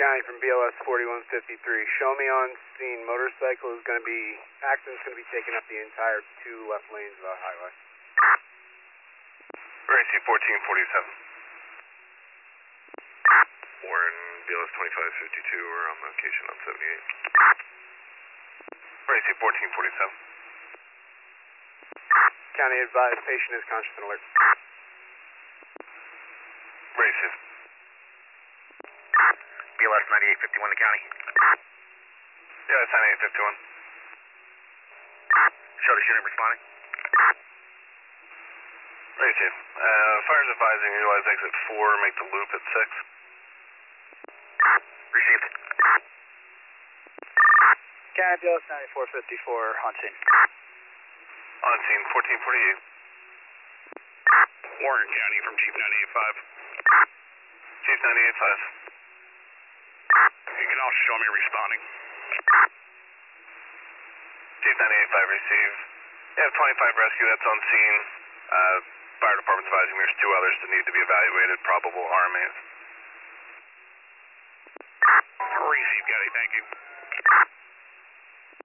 County from BLS 4153. Show me on scene. Motorcycle is going to be, accident's going to be taking up the entire 2 left lanes of the highway. RAC 1447. Warren, BLS 2552, we're on location on 78. RAC 1447. County advised, patient is conscious and alert. RAC. BLS 9851 to county. Yeah, it's 9851. Show the unit responding. RAC. Fire's advising utilize exit 4, make the loop at 6. Received. County BLS 9454 on scene. On scene, 1448. Warren County from Chief 985. Chief 985. You can also show me responding. Chief 985 receive. You have 25 rescue, that's on scene. Fire department's advising there's 2 others that need to be evaluated, probable RMAs. Receive, County, thank you.